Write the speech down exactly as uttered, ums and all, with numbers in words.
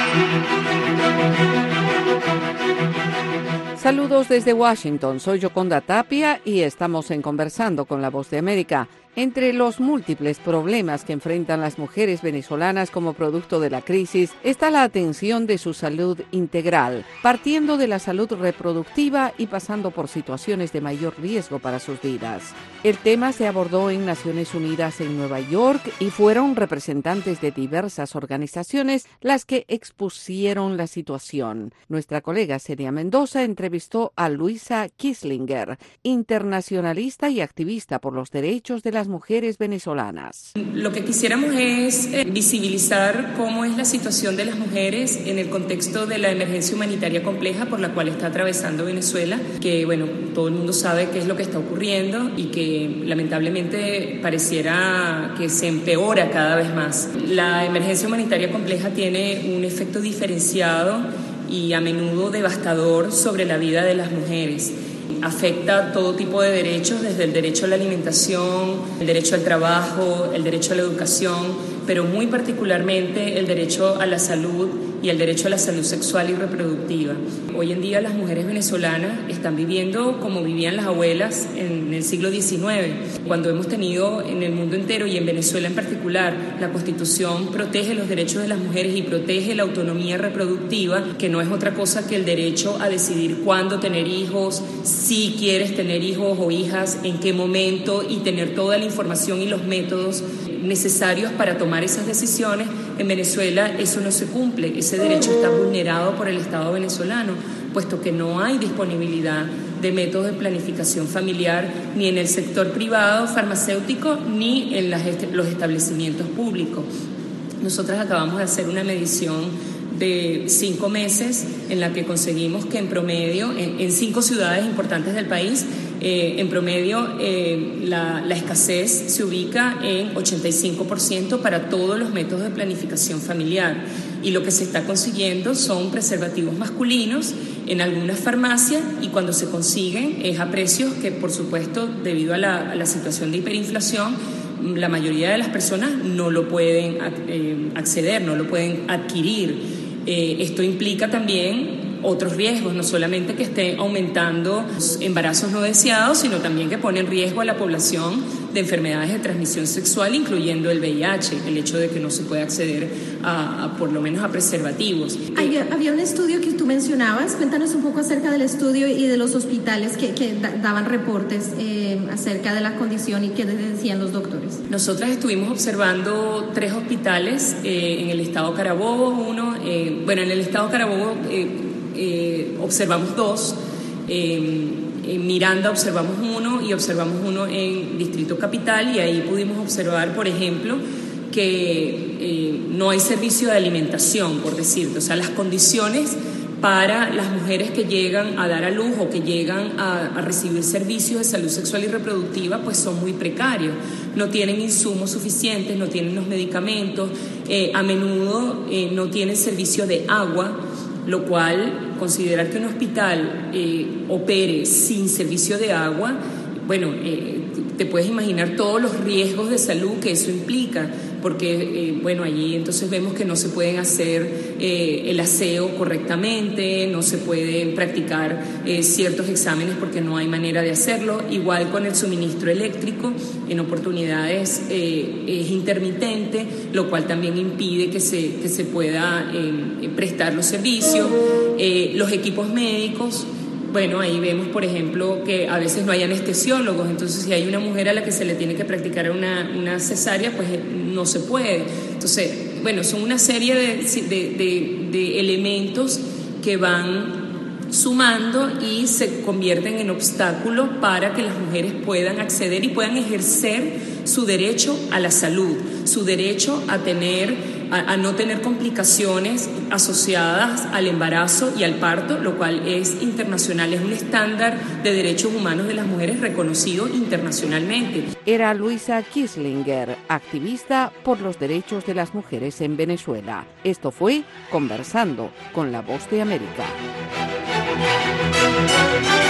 Saludos desde Washington, soy Yoconda Tapia y estamos en Conversando con la Voz de América. Entre los múltiples problemas que enfrentan las mujeres venezolanas como producto de la crisis está la atención de su salud integral, partiendo de la salud reproductiva y pasando por situaciones de mayor riesgo para sus vidas. El tema se abordó en Naciones Unidas en Nueva York y fueron representantes de diversas organizaciones las que expusieron la situación. Nuestra colega Celia Mendoza entrevistó a Luisa Kislinger, internacionalista y activista por los derechos de las mujeres venezolanas. Lo que quisiéramos es eh, visibilizar cómo es la situación de las mujeres en el contexto de la emergencia humanitaria compleja por la cual está atravesando Venezuela, que bueno, todo el mundo sabe qué es lo que está ocurriendo y que lamentablemente pareciera que se empeora cada vez más. La emergencia humanitaria compleja tiene un efecto diferenciado y a menudo devastador sobre la vida de las mujeres. Afecta todo tipo de derechos, desde el derecho a la alimentación, el derecho al trabajo, el derecho a la educación, pero muy particularmente el derecho a la salud y el derecho a la salud sexual y reproductiva. Hoy en día las mujeres venezolanas están viviendo como vivían las abuelas en el siglo diecinueve, cuando hemos tenido en el mundo entero y en Venezuela en particular, la Constitución protege los derechos de las mujeres y protege la autonomía reproductiva, que no es otra cosa que el derecho a decidir cuándo tener hijos, si quieres tener hijos o hijas, en qué momento, y tener toda la información y los métodos necesarios para tomar esas decisiones. En Venezuela eso no se cumple, ese derecho está vulnerado por el Estado venezolano, puesto que no hay disponibilidad de métodos de planificación familiar ni en el sector privado farmacéutico ni en las est- los establecimientos públicos. Nosotras acabamos de hacer una medición de cinco meses en la que conseguimos que en promedio, en, en cinco ciudades importantes del país, eh, en promedio eh, la, la escasez se ubica en ochenta y cinco por ciento para todos los métodos de planificación familiar. Y lo que se está consiguiendo son preservativos masculinos en algunas farmacias, y cuando se consiguen es a precios que, por supuesto, debido a la, a la situación de hiperinflación, la mayoría de las personas no lo pueden eh, acceder, no lo pueden adquirir. Eh, esto implica también otros riesgos, no solamente que esté aumentando los embarazos no deseados, sino también que pone en riesgo a la población de enfermedades de transmisión sexual, incluyendo el V I H, el hecho de que no se puede acceder a, a por lo menos a preservativos. Había, había un estudio que tú mencionabas, cuéntanos un poco acerca del estudio y de los hospitales que, que da, daban reportes eh, acerca de la condición y qué decían los doctores. Nosotras estuvimos observando tres hospitales eh, en el estado Carabobo, uno, eh, bueno, en el estado Carabobo eh, eh, observamos dos, eh, en Miranda observamos uno y observamos uno en Distrito Capital, y ahí pudimos observar, por ejemplo, que eh, no hay servicio de alimentación, por decirte, o sea, las condiciones para las mujeres que llegan a dar a luz o que llegan a, a recibir servicios de salud sexual y reproductiva pues son muy precarios, no tienen insumos suficientes, no tienen los medicamentos, eh, a menudo eh, no tienen servicio de agua, lo cual considerar que un hospital eh, opere sin servicio de agua, bueno, eh, te puedes imaginar todos los riesgos de salud que eso implica, porque, eh, bueno, allí entonces vemos que no se pueden hacer eh, el aseo correctamente, no se pueden practicar eh, ciertos exámenes porque no hay manera de hacerlo, igual con el suministro eléctrico, en oportunidades eh, es intermitente, lo cual también impide que se, que se pueda eh, prestar los servicios, eh, los equipos médicos. Bueno, ahí vemos, por ejemplo, que a veces no hay anestesiólogos, entonces si hay una mujer a la que se le tiene que practicar una, una cesárea, pues no se puede. Entonces, bueno, son una serie de, de, de, de elementos que van sumando y se convierten en obstáculos para que las mujeres puedan acceder y puedan ejercer su derecho a la salud, su derecho a tener a, a no tener complicaciones asociadas al embarazo y al parto, lo cual es internacional, es un estándar de derechos humanos de las mujeres reconocido internacionalmente. Era Luisa Kislinger, activista por los derechos de las mujeres en Venezuela. Esto fue Conversando con la Voz de América.